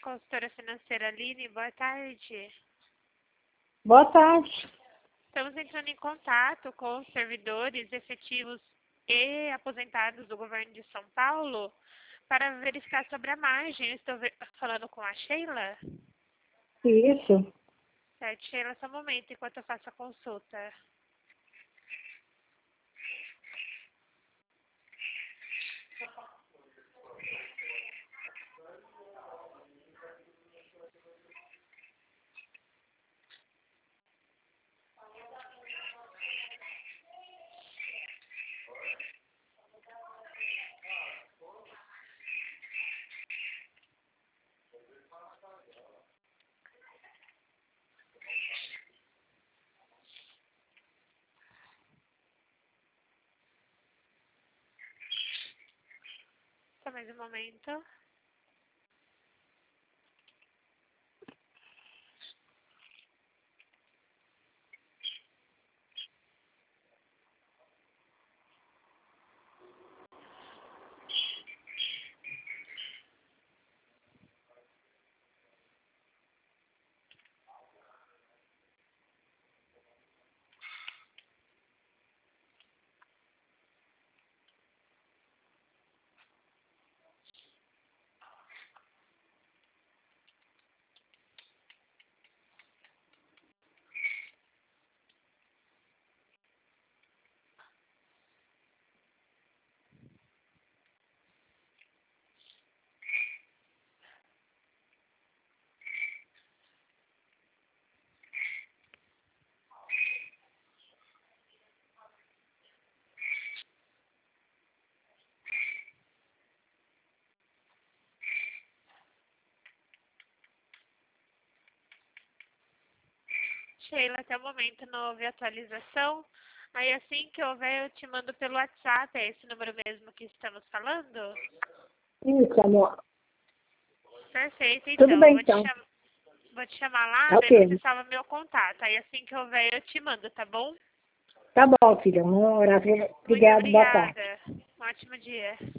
consultora financeira Aline, boa tarde. Boa tarde. Estamos entrando em contato com os servidores efetivos e aposentados do governo de São Paulo para verificar sobre a margem. Eu estou falando com a Sheila? Isso. Certo, Sheila, só um momento enquanto eu faço a consulta. Só mais um momento. Sheila, até o momento não houve atualização. Aí assim que houver, eu te mando pelo WhatsApp. É esse número mesmo que estamos falando? Isso, amor. Perfeito, então. Tudo bem, então. Vou te chamar lá, daí Ok. você salva meu contato. Aí assim que houver, eu te mando, tá bom? Tá bom, filha. Vamos orar. Muito Obrigado, boa tarde. obrigada. Um ótimo dia.